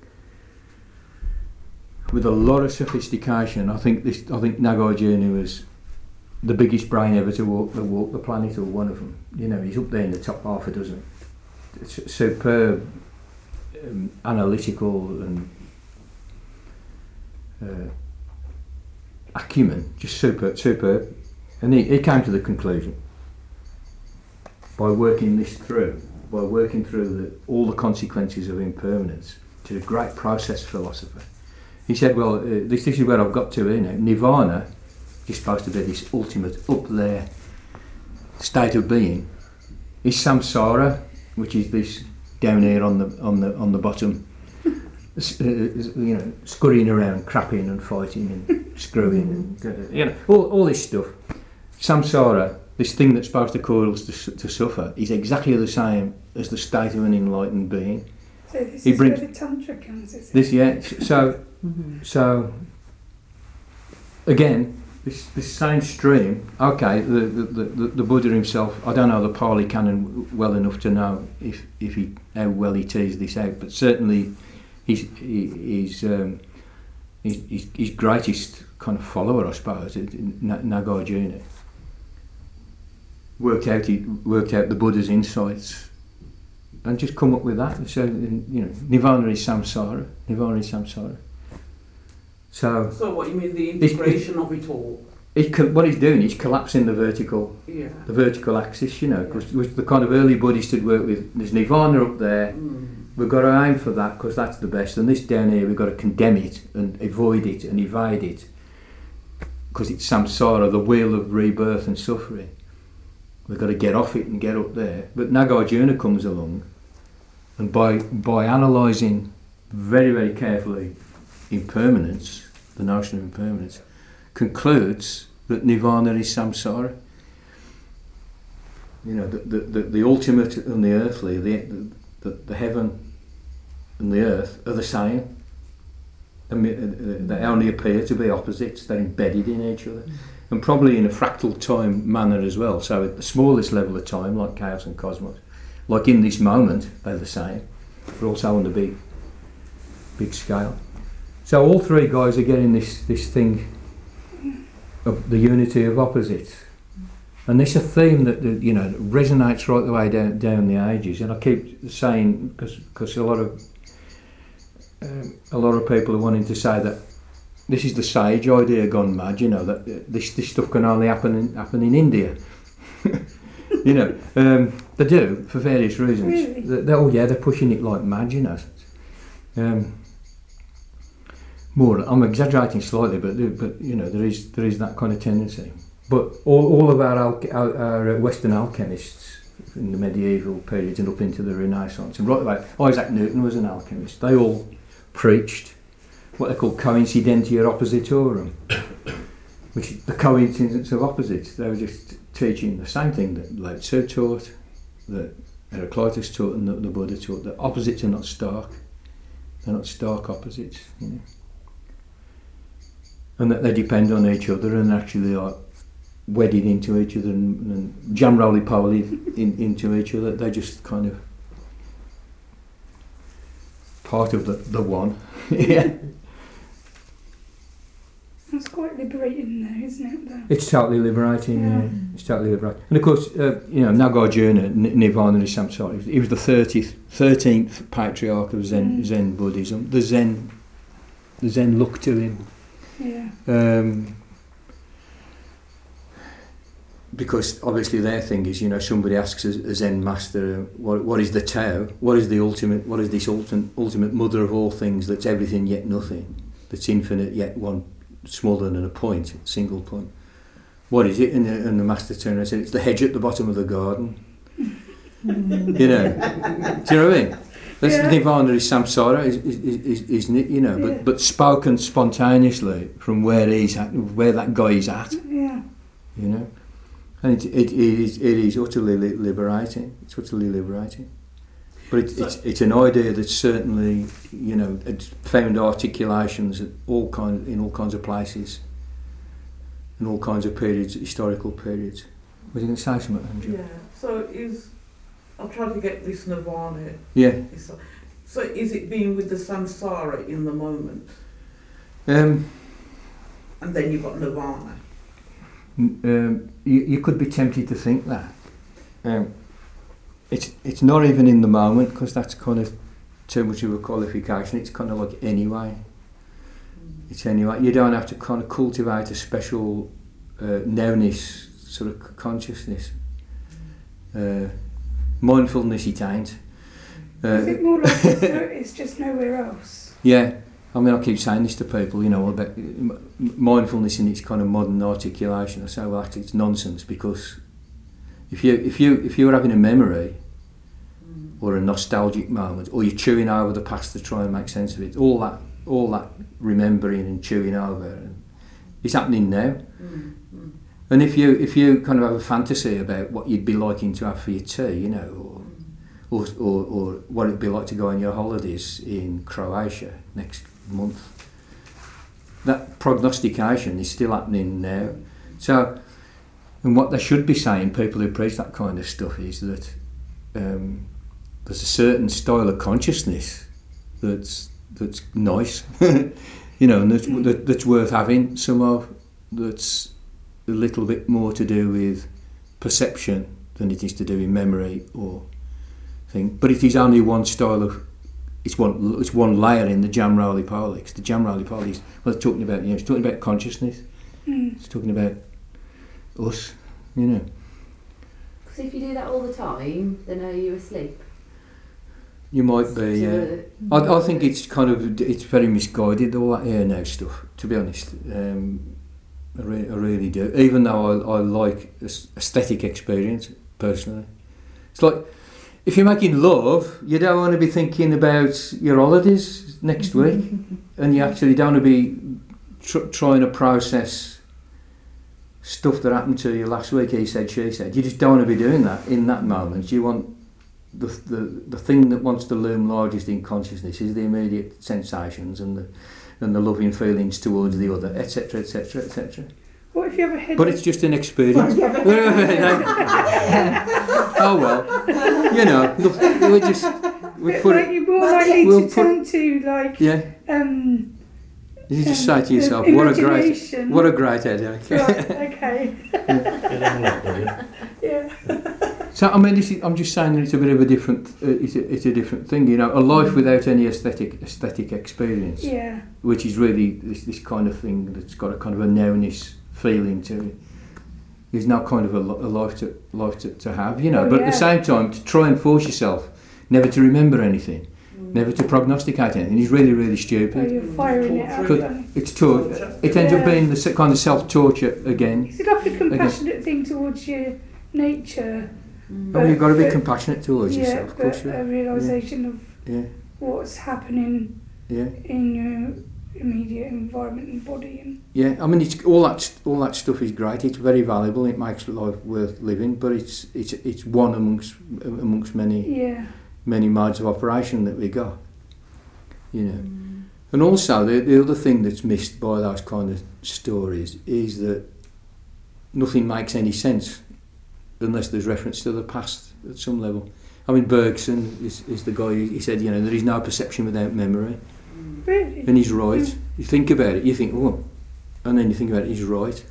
with a lot of sophistication. I think this. I think Nagarjuna was the biggest brain ever to walk the walk the planet, or one of them. You know, he's up there in the top half a dozen. It's superb, um, analytical and uh, acumen, just superb, superb. And he, he came to the conclusion by working this through, by working through the, all the consequences of impermanence, to a great process philosopher. He said, well, uh, this, this is where I've got to here now. Nirvana is supposed to be this ultimate up there state of being. Is samsara, which is this down here on the on the on the bottom, uh, you know, scurrying around, crapping and fighting and screwing, and, you know, all all this stuff. Samsara, this thing that's supposed to cause us to, to suffer, is exactly the same as the state of an enlightened being. So this He is brings- where the Tantra comes, is it? This, yeah. So, Mm-hmm. so again, this this same stream. Okay, the the, the the Buddha himself. I don't know the Pali Canon well enough to know if if he how well he teased this out, but certainly he's he, he's um, his, his his greatest kind of follower, I suppose, Nagarjuna, worked out he worked out the Buddha's insights and just come up with that. So, you know, Nirvana is samsara. Nirvana is samsara. So, So what you mean, the integration of it all? it, what he's doing is collapsing the vertical, Yeah. the vertical axis. You know, because the kind of early Buddhists had worked with. There's Nirvana up there. Mm. We've got to aim for that because that's the best. And this down here, we've got to condemn it and avoid it and evade it because it's samsara, the wheel of rebirth and suffering. We've got to get off it and get up there. But Nagarjuna comes along, and by by analysing very very carefully impermanence, the notion of impermanence, concludes that nirvana is samsara. You know, the the, the, the ultimate and the earthly, the, the the heaven and the earth are the same. I mean, they only appear to be opposites. They're embedded in each other, and probably in a fractal time manner as well. So at the smallest level of time, like chaos and cosmos, like in this moment, they're the same, but also on the big, big scale. So all three guys are getting this this thing of the unity of opposites, and this is a theme that, that you know resonates right the way down down the ages. And I keep saying because because a lot of um, a lot of people are wanting to say that this is the sage idea gone mad. You know that uh, this this stuff can only happen in, happen in India. You know, um, they do for various reasons. Really? They, they, oh yeah, they're pushing it like mad. You know. Um, more, I'm exaggerating slightly, but but you know there is there is that kind of tendency. But all all of our al- our, our Western alchemists in the medieval period and up into the Renaissance, and right away, Isaac Newton was an alchemist. They all preached what they call coincidentia oppositorum. which is the coincidence of opposites. They were just teaching the same thing that Lao Tzu taught, that Heraclitus taught, and that the Buddha taught. That opposites are not stark; they're not stark opposites, you know, and that they depend on each other and actually are wedded into each other and, and jam roly poly in, into each other. They just kind of part of the, the one. Yeah. That's quite liberating though, isn't it? Though? It's totally liberating, yeah. Yeah. It's totally liberating. And of course, uh, you know, Nagarjuna, N- Nirvana is Samsara. He was, he was the thirtieth, thirteenth patriarch of Zen, Mm. Zen Buddhism. The Zen, the Zen look to him. Yeah. Um, because obviously their thing is, you know, somebody asks a, a Zen master, uh, what, what is the Tao? What is the ultimate, what is this ultimate, ultimate mother of all things that's everything yet nothing? That's infinite yet one smaller than a point, a single point. What is it? And the, and the master turned and said, it's the hedge at the bottom of the garden. You know, do you know what I mean? That's Yeah. Nirvana is samsara, is, is, is, isn't it? You know, Yeah. but but spoken spontaneously from where he's at, where that guy is at. Yeah. You know, and it it, it is it is utterly li- liberating. It's utterly liberating. But it, So- it's it's an idea that's certainly, you know, it's found articulations at all kind in all kinds of places, in all kinds of periods, historical periods. Was you going to say something, Andrew? Yeah. So is I'm trying to get this nirvana. Yeah. So, so is it being with the samsara in the moment, Um, and then you've got nirvana? n- um, you, you could be tempted to think that. Um, it's it's not even in the moment, because that's kind of too much of a qualification. It's kind of like anyway. It's anyway. You don't have to kind of cultivate a special uh, nowness sort of c- consciousness. Uh, mindfulness it ain't. Uh, Is it more like it's, no, it's just nowhere else? Yeah, I mean, I keep saying this to people, you know, about m- mindfulness in its kind of modern articulation. I say, well, actually, it's nonsense, because if you if you if you're having a memory or a nostalgic moment, or you're chewing over the past to try and make sense of it, all that all that remembering and chewing over, and it's happening now. Mm. Mm. And if you if you kind of have a fantasy about what you'd be liking to have for your tea, you know, or or, or, or what it'd be like to go on your holidays in Croatia next month. That prognostication is still happening now. So, and what they should be saying, people who preach that kind of stuff, is that um, there's a certain style of consciousness that's that's nice, you know, and that's, that, that's worth having. Some of that's a little bit more to do with perception than it is to do with memory or thing. But it is only one style of, it's one it's one layer in the jam roly poly. 'Cause the jam roly poly is, well, it's talking about, you know, it's talking about consciousness. Mm. It's talking about us, you know. Because if you do that all the time, then are you asleep? You might be, yeah. To I, I think it's kind of, it's very misguided, all that here now stuff, to be honest. Um, I, re- I really do. Even though I, I like aes- aesthetic experience, personally. It's like, if you're making love, you don't want to be thinking about your holidays next week, and you actually don't want to be tr- trying to process stuff that happened to you last week, he said, she said. You just don't want to be doing that in that moment. You want the the the thing that wants to loom largest in consciousness is the immediate sensations and the and the loving feelings towards the other, et cetera, et cetera, et cetera. What if you have a headache? But it's just an experience. Oh well, you know, look, we just we But put like it. you're more likely we'll to put- turn to like Yeah, um. you just um, say to yourself, uh, what a great, imagination. what a great headache. Right, okay. Get on with it, Yeah. So I mean, this is, I'm just saying that it's a bit of a different, uh, it's, a, it's a different thing, you know. A life without any aesthetic aesthetic experience, Yeah. which is really this this kind of thing that's got a kind of a nowness feeling to it, is now kind of a, li- a life to life to, to have, you know. Oh, but yeah. at the same time, to try and force yourself never to remember anything, never to prognosticate anything, is really really Oh, stupid. you're firing it up. Could- then. It's tor- It ends up Yeah. being the se- kind of self torture again. Is it like a compassionate thing towards your nature? Oh, you've got to be But- compassionate towards yeah, yourself, of course. but Yeah. a realisation of Yeah, what's happening yeah. in your immediate environment and body. And Yeah, I mean, it's all that all that stuff is great. It's very valuable. It makes life worth living. But it's it's it's one amongst amongst many yeah, many modes of operation that we got. You know, and also the the other thing that's missed by those kind of stories is that nothing makes any sense unless there's reference to the past at some level. I mean, Bergson is is the guy. He said, you know, there is no perception without memory. really. And he's right. You think about it, you think, oh, and then you think about it, he's right.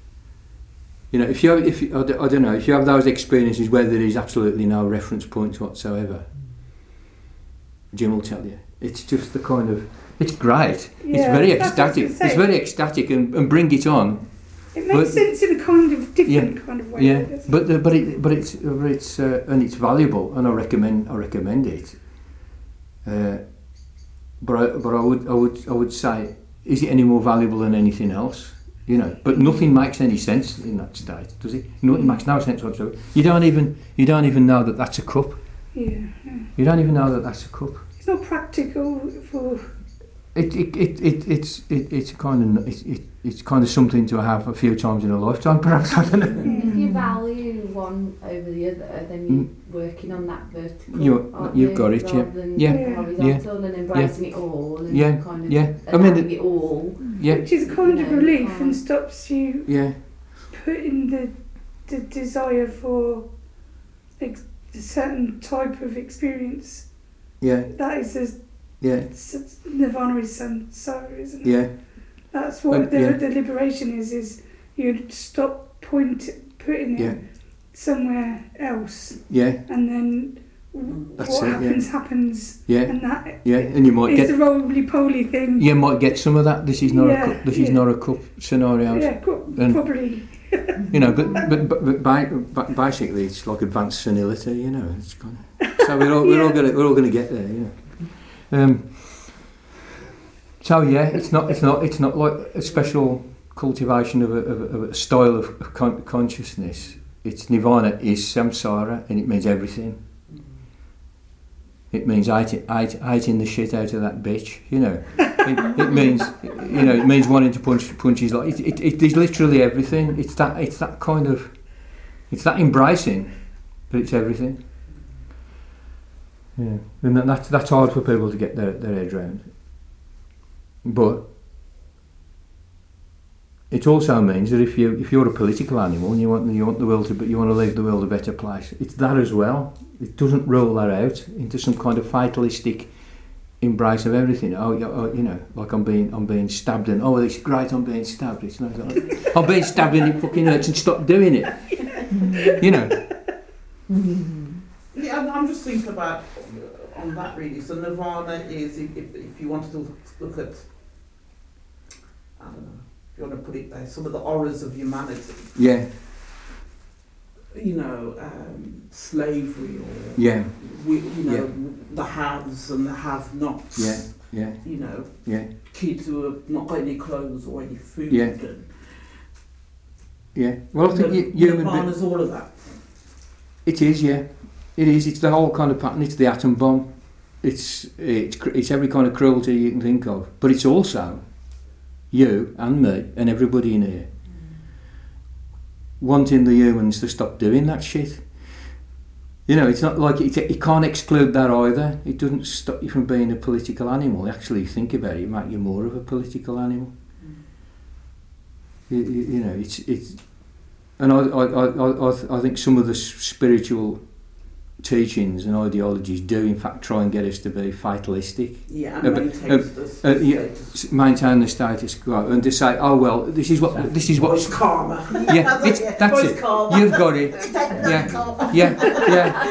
You know, if you have, if you, I, d- I don't know, if you have those experiences where there is absolutely no reference points whatsoever, Jim will tell you, it's just the kind of, it's great. Yeah, it's very that's what I was ecstatic. gonna say. It's very ecstatic, and, and bring it on. It makes but- sense in a kind of different kind of way. Yeah, doesn't it? but the, but it but it's but it's uh, and it's valuable, and I recommend I recommend it. Uh, but I, but I would I would I would say, is it any more valuable than anything else? You know, but nothing makes any sense in that state, does it? Nothing makes no sense whatsoever. You don't even you don't even know that that's a cup. yeah, yeah. You don't even know that that's a cup. It's not practical for. It it, it, it it's it, it's kind of it, it it's kind of something to have a few times in a lifetime, perhaps. I don't know. If you value one over the other, then you're working on that vertical. You- aren't you've you? got it, yeah. Rather than Yeah, horizontal and embracing it all and Yeah, kind of yeah. I mean, allowing it all. Yeah, Which is a kind of No, relief can't. and stops you yeah, putting the the desire for ex- a certain type of experience. yeah, That is a yeah, s- Nirvana is samsara, isn't it? yeah. That's what Um, the yeah. the liberation is. Is you stop point putting it Yeah. somewhere else, Yeah, and then That's what it, yeah. happens happens, yeah, and that yeah. And you might is get, the roly-poly thing. you might get some of that. This is not Yeah, a cup. This is yeah. not a cup scenario. Yeah, co- And- probably. You know, but but but, but, by, but basically, it's like advanced senility. You know, it's kind of, so we're all we're all Yeah. gonna we're all gonna get there. You know. Um. So yeah, it's not it's not it's not like a special cultivation of a, of a, of a style of con- consciousness. It's nirvana is samsara, and it means everything. It means eating, eat, eating the shit out of that bitch, you know. It, it means, you know, it means wanting to punch punch his life. It, it, it is literally everything. It's that it's that kind of, it's that embracing, but it's everything. Yeah, and that, that's that's hard for people to get their their heads around. But it also means that if you if you're a political animal and you want you want the world to be, you want to leave the world a better place, it's that as well. It doesn't roll that out into some kind of fatalistic embrace of everything. Oh, you- oh, you know, like I'm being I'm being stabbed and oh, it's great I'm being stabbed. It's not like, I'm being stabbed and it fucking hurts and stop doing it. You know. Yeah, and I'm just thinking about on that really. So nirvana is if, if, if you wanted to look, look at, I don't know, if you want to put it there, some of the horrors of humanity. Yeah. You know, um, slavery or Yeah. we, you know the haves and the have-nots. Yeah. Yeah. You know, Yeah. kids who have not got any clothes or any food. Yeah. And Yeah. Well, I think Nir- you, human be- nirvana's all of that. It is, yeah. It is. It's the whole kind of pattern. It's the atom bomb. It's it's cr- it's every kind of cruelty you can think of. But it's also you and me and everybody in here wanting the humans to stop doing that shit. You know, it's not like it, it can't exclude that either. It doesn't stop you from being a political animal. Actually, think about it, it makes you more of a political animal. You, you, you know, it's it's, and I I, I I I think some of the s- spiritual teachings and ideologies do in fact try and get us to be fatalistic, Yeah, Uh, and but, maintains this uh, yeah. status. s- maintain the status quo, and to say, oh well, this is what this is Boys what. karma. Yeah, it's, that's Boys it. karma. You've got it. Yeah, yeah, yeah,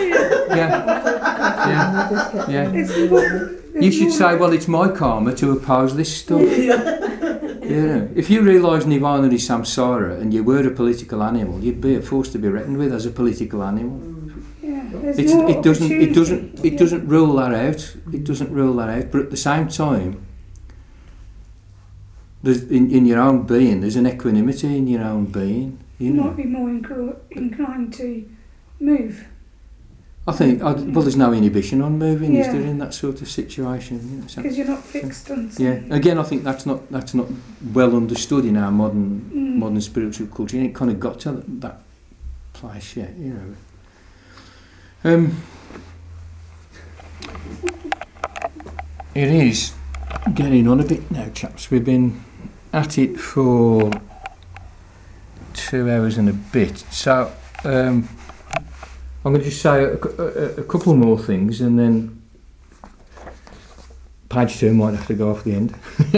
yeah, yeah. It's more, You should say, well, it's my karma to oppose this stuff. You know, if you realise nirvana is samsara and you were a political animal, you'd be a force to be reckoned with as a political animal. yeah, there's It's, more it doesn't. It opportunity. doesn't. It Yeah. doesn't rule that out. It doesn't rule that out. But at the same time, there's in, in your own being, there's an equanimity in your own being. You You know. might be more incl- inclined to move. I think, I, well, there's no inhibition on moving, is Yeah. there, in that sort of situation? You know, so, Because you're not fixed on yeah, something. again, I think that's not that's not well understood in our modern Mm. modern spiritual culture. It kind of got to that place yet, you know. Um, it is getting on a bit now, chaps. We've been at it for two hours and a bit, so um, I'm going to just say a, a, a couple more things, and then page two might have to go off the end.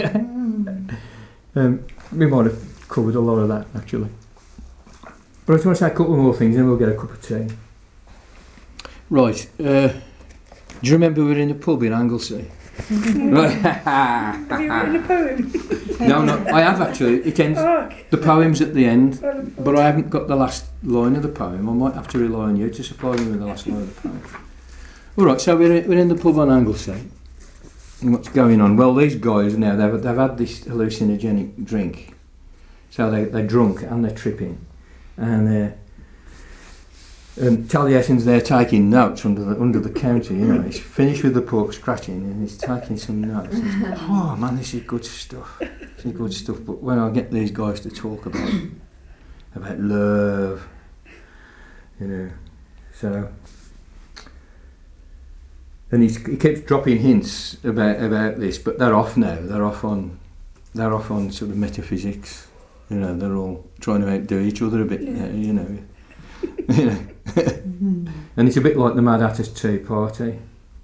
um, we might have covered a lot of that, actually. But I just want to say a couple more things, and then we'll get a cup of tea. Right. Uh, do you remember we were in the pub in Anglesey? Right. Have you written a poem? No, no, I have actually. It ends. Oh, okay. The poem's at the end, Well, but I haven't got the last line of the poem. I might have to rely on you to supply me with the last line of the poem. All right. So we're we're in the pub on Anglesey. And what's going on? Well, these guys now they've they've had this hallucinogenic drink, so they they're drunk and they're tripping, and they're. And Taliesin's there taking notes under the under the counter, you know. He's finished with the pork scratching and he's taking some notes. He's, oh man, this is good stuff. This is good stuff. But when I get these guys to talk about about love, you know, so and he's, he keeps dropping hints about about this, but they're off now. They're off on they're off on sort of metaphysics. You know, they're all trying to outdo each other a bit. Yeah. You know. You know. And it's a bit like the Mad Hatter's Tea Party.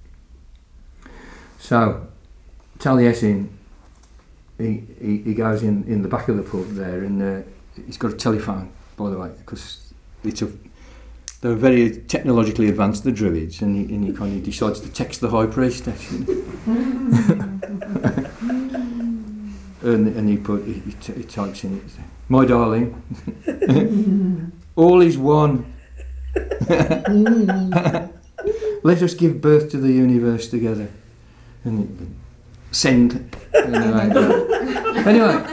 So, Taliesin, he, he he goes in, in the back of the pub there, and uh, he's got a telephone, by the way, because it's a they're very technologically advanced, the Druids, and he, and he kind of decides to text the High Priest, actually. and and he put he, he, t- he types in it, my darling, all is one. Let us give birth to the universe together. And it, send. Anyway, anyway.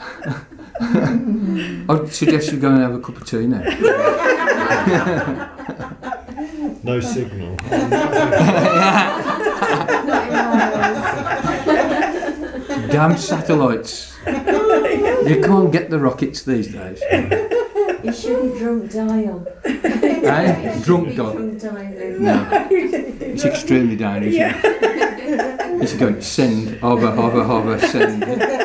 I'd suggest you go and have a cup of tea now. No signal. Damn satellites. You can't get the rockets these days. You shouldn't drunk dial. Eh? Drunk dog. Drunk dial. No. It's extremely dangerous. Yeah. It's going send, hover, hover, hover, send.